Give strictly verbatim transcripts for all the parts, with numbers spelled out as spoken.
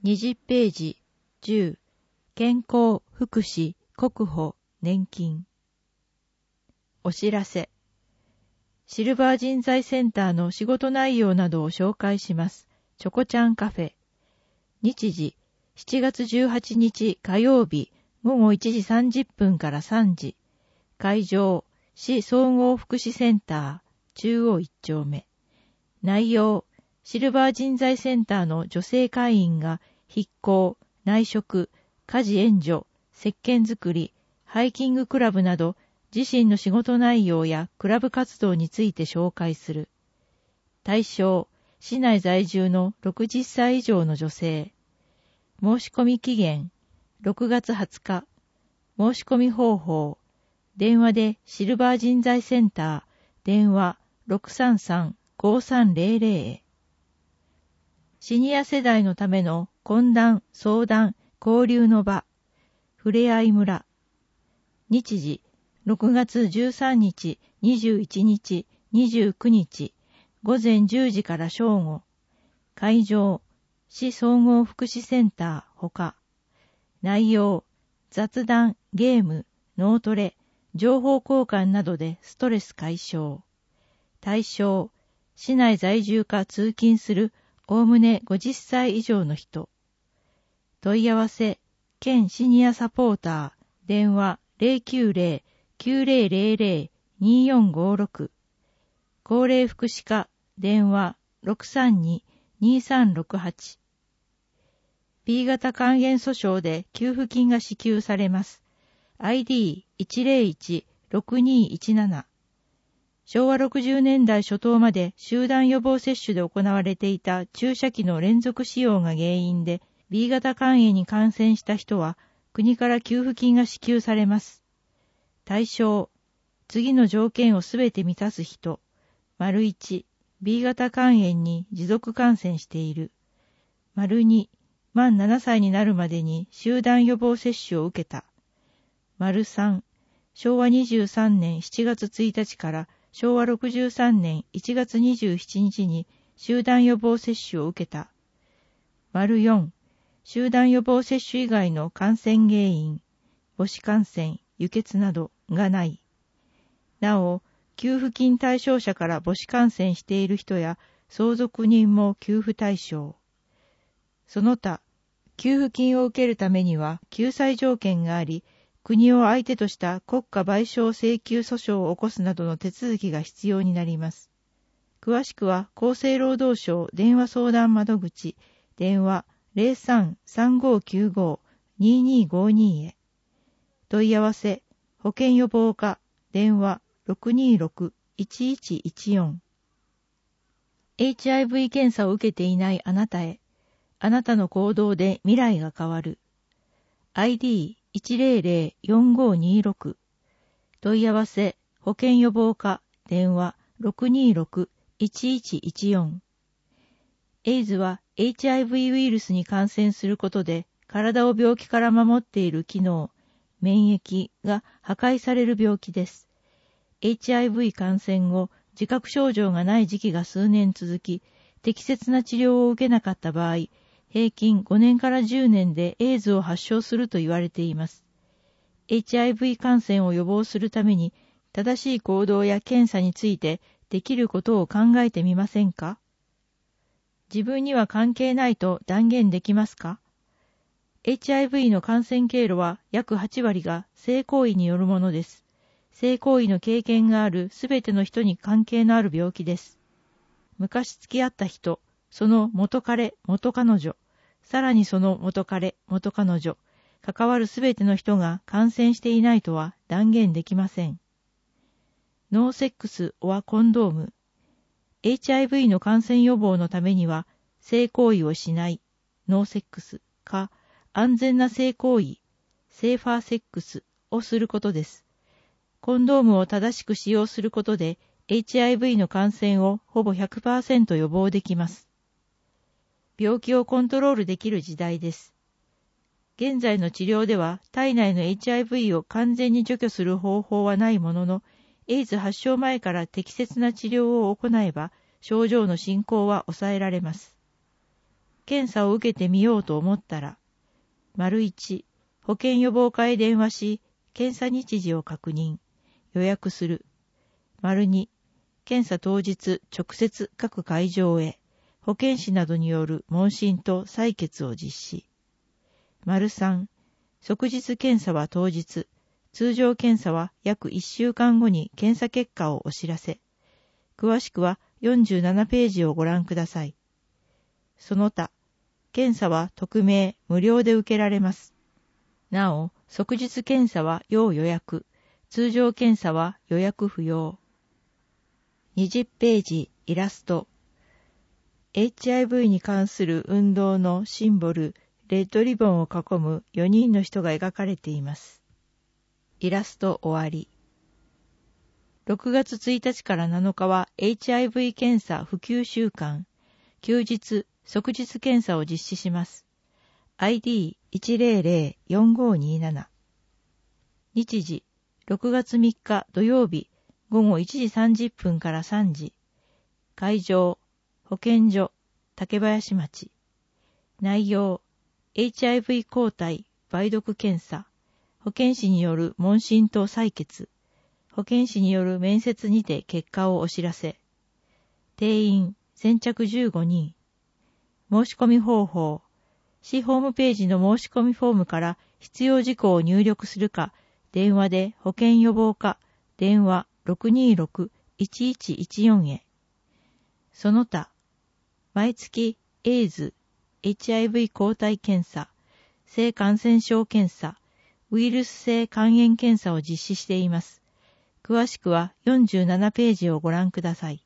にじゅっページじゅう健康福祉国保年金。お知らせ。シルバー人材センターの仕事内容などを紹介します。チョコちゃんカフェ。日時しちがつじゅうはちにち火曜日ごごいちじさんじゅっぷんからさんじ。会場市総合福祉センター中央いっちょうめ。内容シルバー人材センターの女性会員が筆工、内職、家事援助、石鹸作り、ハイキングクラブなど自身の仕事内容やクラブ活動について紹介する。対象、市内在住のろくじゅっさい以上の女性。申し込み期限、ろくがつはつか。申し込み方法、電話でシルバー人材センター、電話 ろくさんさんごさんぜろぜろ へ。シニア世代のための懇談、相談、交流の場、ふれあい村。日時、ろくがつじゅうさんにち、にじゅういちにち、にじゅうくにち、ごぜんじゅうじから正午。会場、市総合福祉センターほか。内容、雑談、ゲーム、脳トレ、情報交換などでストレス解消。対象、市内在住か通勤するおおむねごじゅっさい以上の人。問い合わせ、県シニアサポーター、電話 ゼロきゅうゼロ きゅうゼロゼロゼロ によんごろく。高齢福祉課、電話 ろくさんに にさんろくはち。ビー 型還元訴訟で給付金が支給されます。アイディーいちゼロいち ろくにいちなな。しょうわろくじゅうねんだい初頭まで集団予防接種で行われていた注射器の連続使用が原因で ビー 型肝炎に感染した人は国から給付金が支給されます。対象、次の条件をすべて満たす人。丸いち、ビー 型肝炎に持続感染している。丸に、満ななさいになるまでに集団予防接種を受けた。丸さん、しょうわにじゅうさんねんしちがつついたちからしょうわろくじゅうさんねんいちがつにじゅうしちにちに集団予防接種を受けた。丸よん、集団予防接種以外の感染原因、母子感染、輸血などがない。なお、給付金対象者から母子感染している人や相続人も給付対象。その他、給付金を受けるためには救済条件があり、国を相手とした国家賠償請求訴訟を起こすなどの手続きが必要になります。詳しくは厚生労働省電話相談窓口、電話 ゼロさん さんごきゅうご ににごに へ。問い合わせ、保健予防課、電話 ろくにろく いちいちいちよん。エイチアイブイ 検査を受けていないあなたへ。あなたの行動で未来が変わる。アイディーいちゼロゼロ よんごにろく。問い合わせ、保健予防課、電話 ろくにろく いちいちいちよん。エイズは エイチアイブイ ウイルスに感染することで体を病気から守っている機能、免疫が破壊される病気です。エイチアイブイ 感染後、自覚症状がない時期が数年続き、適切な治療を受けなかった場合、平均ごねんからじゅうねんでエイズを発症すると言われています。エイチアイブイ 感染を予防するために、正しい行動や検査についてできることを考えてみませんか？自分には関係ないと断言できますか？ エイチアイブイ の感染経路は約はちわりが性行為によるものです。性行為の経験があるすべての人に関係のある病気です。昔付き合った人、その元彼、元彼女、さらにその元彼、元彼女、関わるすべての人が感染していないとは断言できません。ノーセックスオアコンドーム。エイチアイブイ の感染予防のためには、性行為をしない、ノーセックスか、安全な性行為、セーファーセックスをすることです。コンドームを正しく使用することで、エイチアイブイ の感染をほぼ ひゃくパーセント 予防できます。病気をコントロールできる時代です。現在の治療では体内の エイチアイブイ を完全に除去する方法はないものの、エイズ発症前から適切な治療を行えば、症状の進行は抑えられます。 検査を受けてみようと思ったら、丸一、保健予防課へ電話し、検査日時を確認、予約する。丸二、検査当日直接各会場へ、保健師などによる問診と採血を実施。丸三、即日検査は当日、通常検査は約いっしゅうかんごに検査結果をお知らせ。詳しくはよんじゅうななページをご覧ください。その他、検査は匿名、無料で受けられます。なお、即日検査は要予約、通常検査は予約不要。にじゅうページ、イラスト。エイチアイブイ に関する運動のシンボル、レッドリボンを囲むよにんの人が描かれています。イラスト終わり。ろくがつついたちからなのかは エイチアイブイ 検査普及週間、休日、即日検査を実施します。アイディーいちゼロゼロよんごになな。日時、ろくがつみっか土曜日、ごごいちじさんじゅっぷんからさんじ。会場、保健所、竹林町。内容、エイチアイブイ 抗体、梅毒検査。保健師による問診と採血。保健師による面接にて結果をお知らせ。定員、先着じゅうごにん。申し込み方法。市ホームページの申し込みフォームから必要事項を入力するか、電話で保健予防課、電話 ろくにーろくいちいちいちよん へ。その他、毎月エイズ、エイチアイブイ 抗体検査、性感染症検査、ウイルス性肝炎検査を実施しています。詳しくはよんじゅうななページをご覧ください。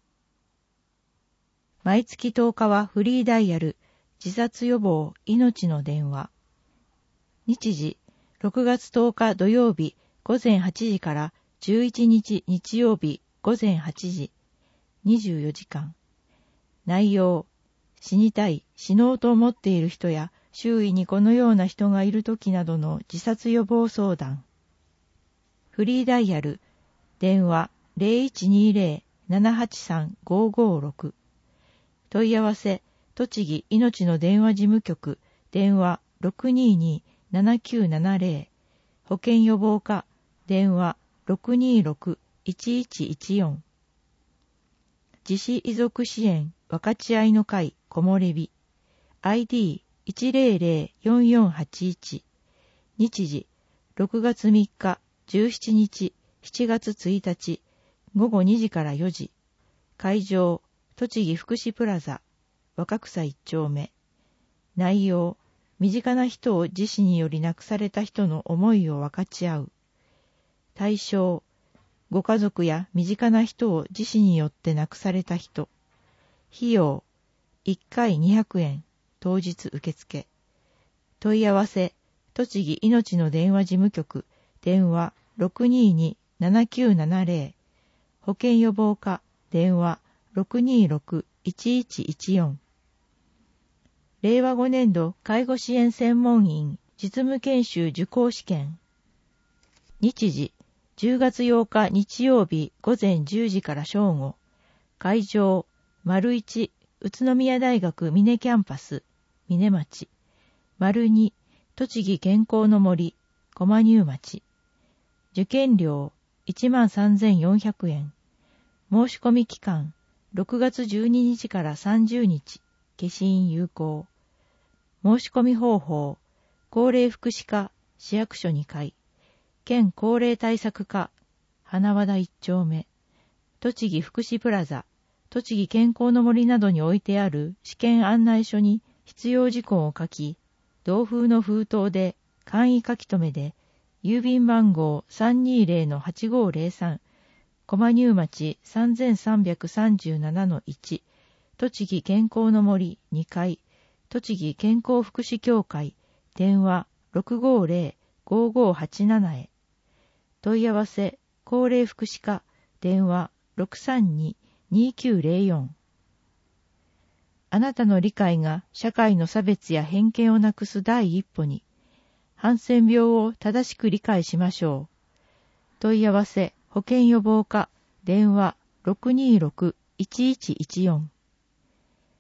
毎月とおかはフリーダイヤル、自殺予防、命の電話。日時、ろくがつとおか土曜日ごぜんはちじからじゅういちにち日曜日ごぜんはちじ、にじゅうよじかん。内容、死にたい、死のうと思っている人や周囲にこのような人がいるときなどの自殺予防相談。フリーダイヤル、電話 ゼロいちにゼロ ななはちさん ごごろく。問い合わせ、栃木いのちの電話事務局、電話 ろくにーにー ななきゅうななゼロ。保健予防課、電話 ろくにーろくいちいちいちよん。自死遺族支援分かち合いの会こもれび アイディーいちゼロゼロよんよんはちいち。日時ろくがつみっかじゅうしちにちしちがつついたちごごにじからよじ。会場栃木福祉プラザ若草一丁目。内容、身近な人を自死により亡くされた人の思いを分かち合う。対象、ご家族や身近な人を自死によって亡くされた人。費用、いっかいにひゃくえん、当日受付。問い合わせ、栃木いのちの電話事務局、電話 ろくにーにー ななきゅうななゼロ。保健予防課、電話 ろくにーろくいちいちいちよん。れいわごねんど介護支援専門員実務研修受講試験。日時、じゅうがつようか日曜日ごぜんじゅうじから正午。会場、丸いち、宇都宮大学峰キャンパス、峰町。丸に、栃木健康の森、駒入町。受験料、いちまんさんぜんよんひゃくえん。申し込み期間、ろくがつじゅうににちからさんじゅうにち、消印有効。申し込み方法、高齢福祉課、市役所にかい、県高齢対策課、花和田一丁目、栃木福祉プラザ、栃木健康の森などに置いてある試験案内書に必要事項を書き、同封の封筒で簡易書き留めで、郵便番号 さんにーゼロのはちごーゼロさん、駒入町 さんさんさんななのいち、栃木健康の森にかい、栃木健康福祉協会、電話 ろくごーゼロ ごごーはちなな へ。問い合わせ、高齢福祉課、電話 ろくさんにー にーきゅうゼロよん。あなたの理解が社会の差別や偏見をなくす第一歩に、ハンセン病を正しく理解しましょう。問い合わせ、保健予防課、電話 ろくにーろくいちいちいちよん。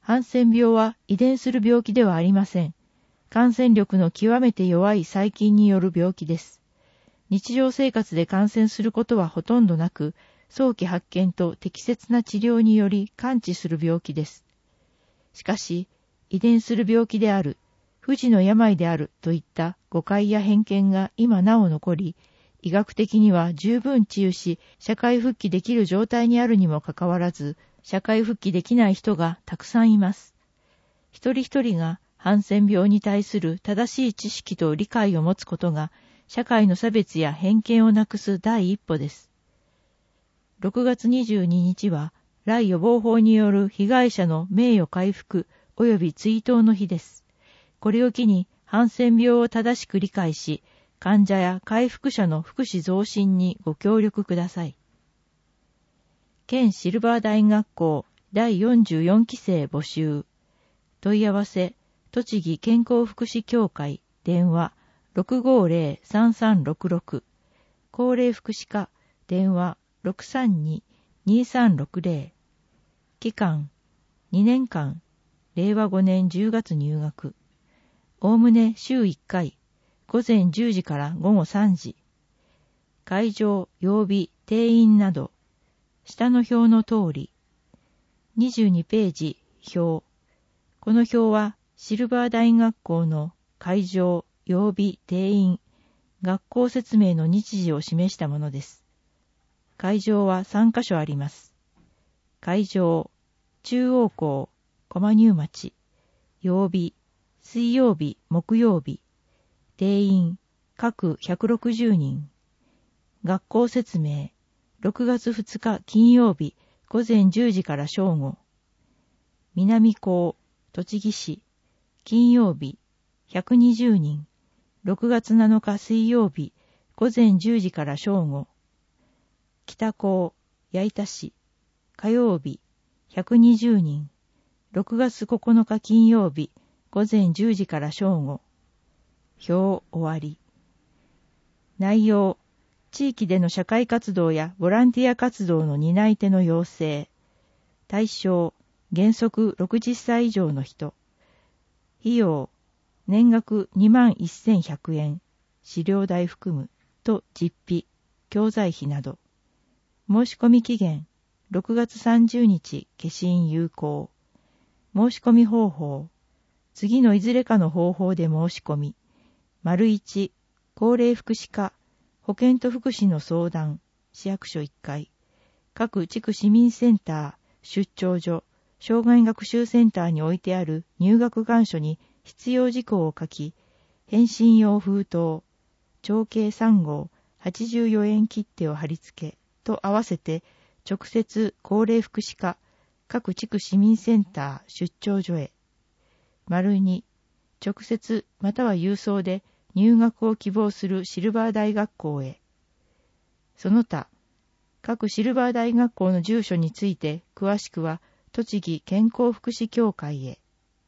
ハンセン病は遺伝する病気ではありません。感染力の極めて弱い細菌による病気です。日常生活で感染することはほとんどなく、早期発見と適切な治療により完治する病気です。しかし、遺伝する病気である、不治の病であるといった誤解や偏見が今なお残り、医学的には十分治癒し、社会復帰できる状態にあるにもかかわらず、社会復帰できない人がたくさんいます。一人一人がハンセン病に対する正しい知識と理解を持つことが、社会の差別や偏見をなくす第一歩です。ろくがつにじゅうににちは、来予防法による被害者の名誉回復及び追悼の日です。これを機に、ハンセン病を正しく理解し、患者や回復者の福祉増進にご協力ください。県シルバー大学校だいよんじゅうよんきせい募集。問い合わせ、栃木健康福祉協会、電話 ろくごーぜろ さんさんろくろく。高齢福祉課、電話 ろくさんに にさんろくぜろ。期間、にねんかん、れいわごねんじゅうがつ入学。おおむね週いっかい、ごぜんじゅうじからごごさんじ。会場、曜日、定員など、下の表の通り。にじゅうにページ、表。この表はシルバー大学校の会場、曜日、定員、学校説明の日時を示したものです。会場はさんかしょあります。会場、中央校、駒入町。曜日、水曜日、木曜日。定員、各ひゃくろくじゅうにん。学校説明、ろくがつふつか金曜日、ごぜんじゅうじから正午。南高、栃木市、金曜日、ひゃくにじゅうにん。ろくがつなのか水曜日、ごぜんじゅうじから正午。北高、矢板市、火曜日、ひゃくにじゅうにん。ろくがつここのか金曜日、ごぜんじゅうじから正午。表終わり。内容、地域での社会活動やボランティア活動の担い手の要請。対象、原則ろくじゅっさい以上の人。費用、年額にまんせんひゃくえん、飼料代含む、と実費、教材費など。申し込み期限、ろくがつさんじゅうにち消印有効。申し込み方法、次のいずれかの方法で申し込み。丸いち、高齢福祉課、保健と福祉の相談、市役所いっかい、各地区市民センター、出張所、障害学習センターに置いてある入学願書に必要事項を書き、返信用封筒、長径さんごう、はちじゅうよえん切手を貼り付け、と合わせて、直接高齢福祉課、各地区市民センター、出張所へ。丸に、直接または郵送で入学を希望するシルバー大学校へ。その他、各シルバー大学校の住所について詳しくは栃木健康福祉協会へ。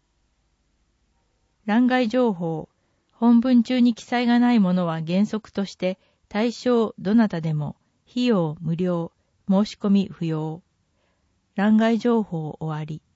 欄外情報、本文中に記載がないものは原則として対象どなたでも費用無料、申し込み不要。欄外情報終わり。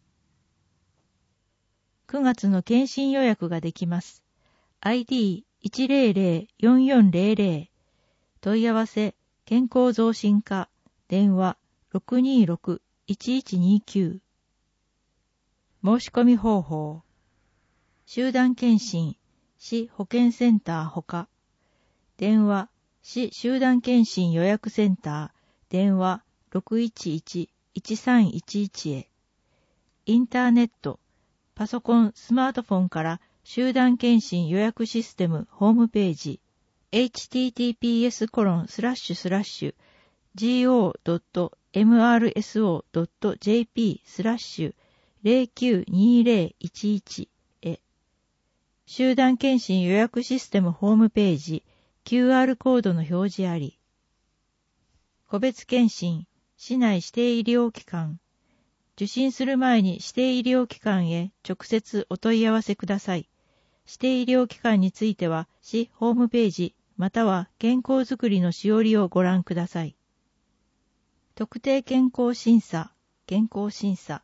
くがつの検診予約ができます。アイディーいちぜろぜろ よんよんぜろぜろ。問い合わせ、健康増進課、電話 ろくにろく いちいちにきゅう。申し込み方法。集団検診、市保健センターほか。電話、市集団検診予約センター、電話 ろくいちいち いちさんいちいち へ。インターネット、パソコン、スマートフォンから集団検診予約システムホームページ エイチティーティーピーエスコロンスラッシュスラッシュジーオードットエムアールエスオードットジェーピースラッシュゼロきゅうにゼロいちいちへ。集団検診予約システムホームページ キューアール コードの表示あり。個別検診、市内指定医療機関。受診する前に指定医療機関へ直接お問い合わせください。指定医療機関については、市ホームページまたは健康づくりのしおりをご覧ください。特定健康審査、健康審査、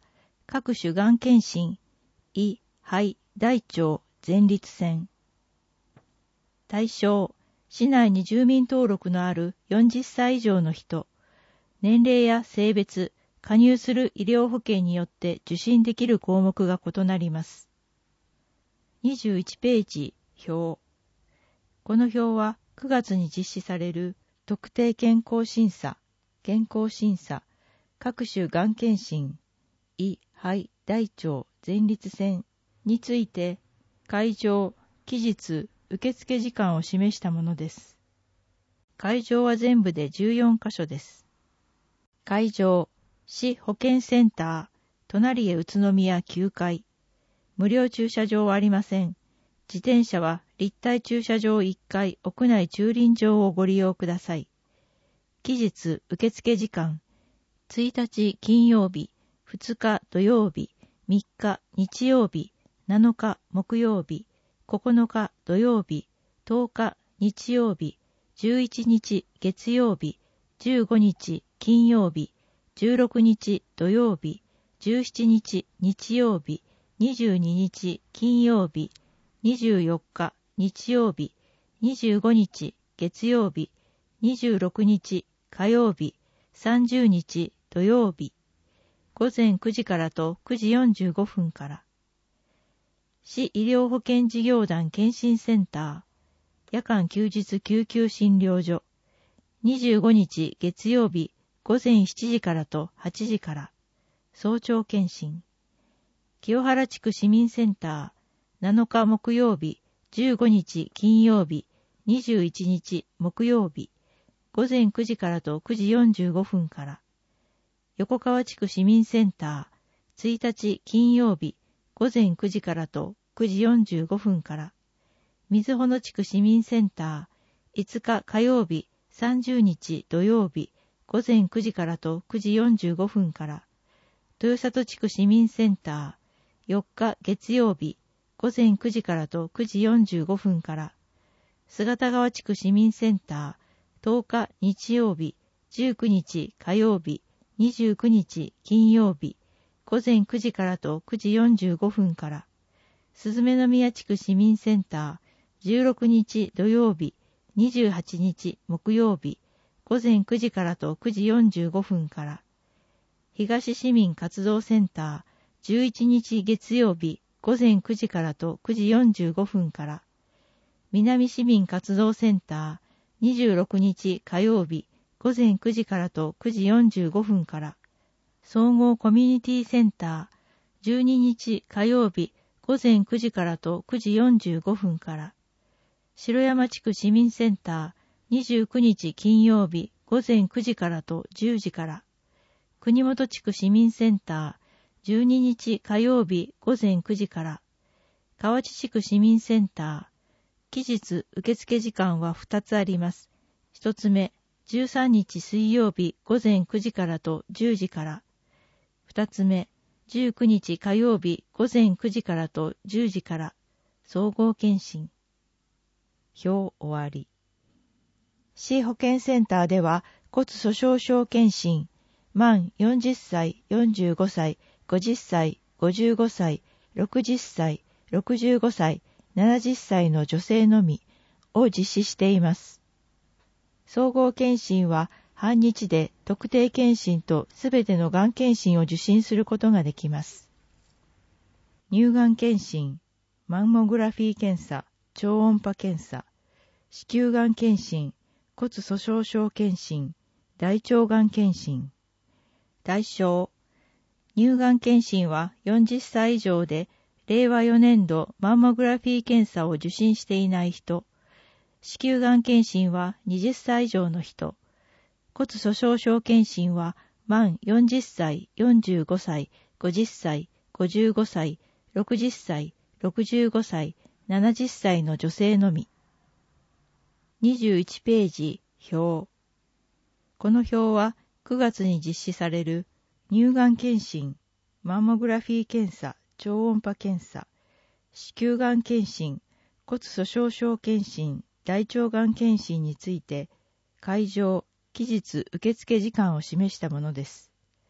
各種がん検診、胃、肺、大腸、前立腺。対象、市内に住民登録のあるよんじゅっさい以上の人、年齢や性別、加入する医療保険によって受診できる項目が異なります。にじゅういちページ、表。この表はくがつに実施される特定健康審査、健康審査、各種がん検診、胃、肺、大腸、前立腺について、会場、期日、受付時間を示したものです。会場は全部でじゅうよんかしょです。会場、市保健センター、隣へ宇都宮きゅうかい。無料駐車場はありません。自転車は立体駐車場いっかい屋内駐輪場をご利用ください。期日受付時間、ついたち金曜日、ふつか土曜日、みっか日曜日、なのか木曜日、ここのか土曜日、とおか日曜日、じゅういちにち月曜日、じゅうごにち金曜日、じゅうろくにち土曜日、じゅうしちにち日曜日、にじゅうににち金曜日、にじゅうよっか日曜日、にじゅうごにち月曜日、にじゅうろくにち火曜日、さんじゅうにち土曜日、ごぜんくじからとくじよんじゅうごふんから。市医療保険事業団検診センター、夜間休日救急診療所、にじゅうごにち月曜日、ごぜんしちじからとはちじから、早朝検診。清原地区市民センター、なのか木曜日、じゅうごにち金曜日、にじゅういちにち木曜日、ごぜんくじからとくじよんじゅうごふんから。横川地区市民センター、ついたち金曜日、ごぜんくじからとくじよんじゅうごふんから。水穂野地区市民センター、いつか火曜日、さんじゅうにち土曜日、ごぜんくじからとくじよんじゅうごふんから。豊里地区市民センター、よっか月曜日、ごぜんくじからとくじよんじゅうごふんから。姿川地区市民センター、とおか日曜日、じゅうくにち火曜日、にじゅうくにち金曜日、ごぜんくじからとくじよんじゅうごふんから。鈴目宮地区市民センター、じゅうろくにち土曜日、にじゅうはちにち木曜日、ごぜんくじからとくじよんじゅうごふんから。東市民活動センター、じゅういちにち月曜日、ごぜんくじからとくじよんじゅうごふんから。南市民活動センター、にじゅうろくにち火曜日、ごぜんくじからとくじよんじゅうごふんから。総合コミュニティセンター、じゅうににち火曜日、ごぜんくじからとくじよんじゅうごふんから。城山地区市民センター、にじゅうくにち金曜日、ごぜんくじからとじゅうじから。国本地区市民センター、じゅうににち火曜日、ごぜんくじから。河内地区市民センター、期日受付時間はふたつあります。ひとつめ、じゅうさんにち水曜日、ごぜんくじからとじゅうじから。ふたつめ、じゅうくにち火曜日、ごぜんくじからとじゅうじから。総合検診。表終わり。市保健センターでは骨粗鬆症検診、満よんじゅっさい、よんじゅうごさい、ごじゅっさい、ごじゅうごさい、ろくじゅっさい、ろくじゅうごさい、ななじゅっさいの女性のみを実施しています。総合検診は半日で特定検診とすべてのがん検診を受診することができます。乳がん検診、マンモグラフィー検査、超音波検査、子宮がん検診、骨粗鬆症検診、大腸がん検診。対象、乳がん検診はよんじゅっさい以上で、れいわよねんどマンモグラフィー検査を受診していない人、子宮がん検診ははたち以上の人、骨粗鬆症検診は満よんじゅっさい、よんじゅうごさい、ごじゅっさい、ごじゅうごさい、ろくじゅっさい、ろくじゅうごさい、ななじゅっさいの女性のみ。にじゅういちページ、表。この表はくがつに実施される乳がん検診、マンモグラフィー検査、超音波検査、子宮がん検診、骨粗鬆症検診、大腸がん検診について、会場、期日受付時間を示したものです。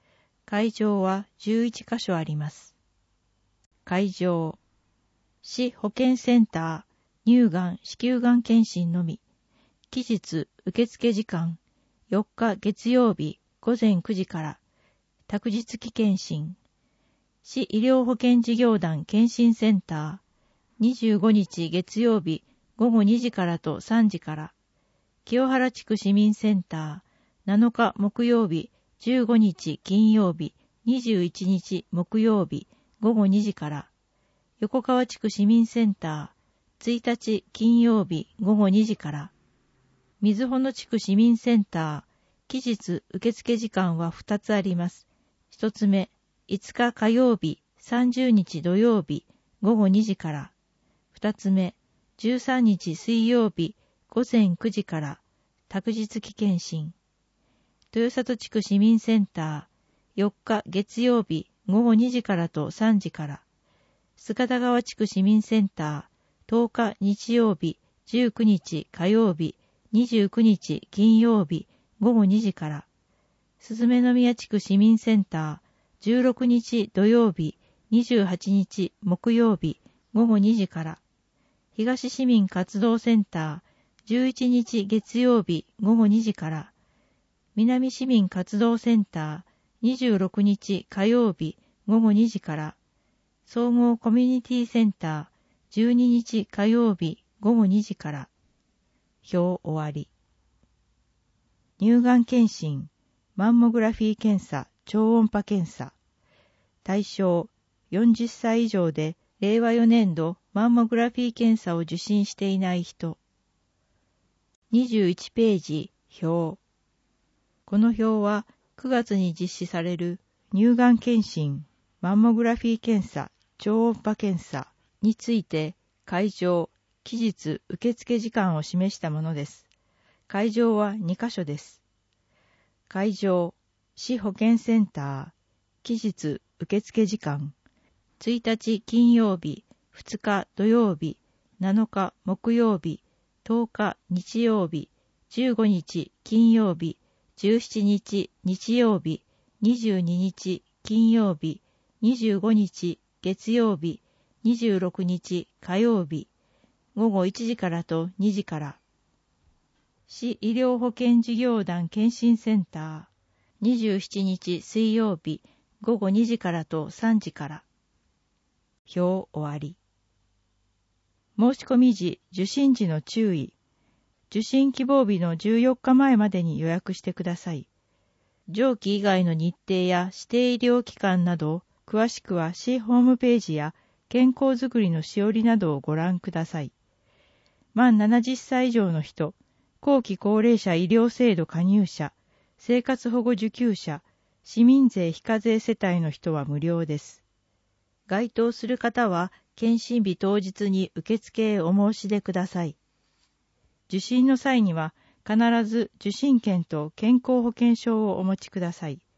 会場はじゅういちカ所あります。会場、市保健センター、乳がん・子宮がん検診のみ。期日受付時間、よっか月曜日ごぜんくじから、託児付き検診。市医療保健事業団検診センター、にじゅうごにち月曜日ごごにじからとさんじから、清原地区市民センター、なのか木曜日、じゅうごにち金曜日、にじゅういちにち木曜日、ごごにじから、横川地区市民センター、ついたち金曜日ごごにじから、水穂地区市民センター、期日受付時間はふたつあります。ひとつめ、いつか火曜日、さんじゅうにち土曜日、ごごにじから。ふたつめ、じゅうさんにち水曜日、ごぜんくじから、託児付き検診。豊里地区市民センター、よっか月曜日、ごごにじからとさんじから。菅田川地区市民センター、とおか日曜日、じゅうくにち火曜日、にじゅうくにち金曜日、ごごにじから。鈴目宮地区市民センター、じゅうろくにち土曜日、にじゅうはちにち木曜日、ごごにじから。東市民活動センター、じゅういちにち月曜日、ごごにじから。南市民活動センター、にじゅうろくにち火曜日、ごごにじから。総合コミュニティセンター、じゅうににち火曜日、ごごにじから。表終わり。乳がん検診、マンモグラフィー検査、超音波検査。対象、よんじゅっさい以上で、れいわよねんどマンモグラフィー検査を受診していない人。にじゅういちページ、表。この表は、くがつに実施される乳がん検診、マンモグラフィー検査、超音波検査について、会場、期日受付時間を示したものです。会場はにカ所です。会場、市保健センター、期日受付時間、ついたち金曜日、ふつか土曜日、なのか木曜日、とおか日曜日、じゅうごにち金曜日、じゅうしちにち日曜日、にじゅうににち金曜日、にじゅうごにち月曜日、にじゅうろくにち火曜日、ごごいちじからとにじから。市医療保健事業団検診センター、にじゅうしちにち水曜日、ごごにじからとさんじから。表終わり。申し込み時、受診時の注意。受診希望日のじゅうよっかまえまでに予約してください。上記以外の日程や指定医療機関など、詳しくは市ホームページや健康づくりのしおりなどをご覧ください。満ななじゅっさい以上の人、後期高齢者医療制度加入者、生活保護受給者、市民税非課税世帯の人は無料です。該当する方は、検診日当日に受付へお申し出ください。受診の際には、必ず受診券と健康保険証をお持ちください。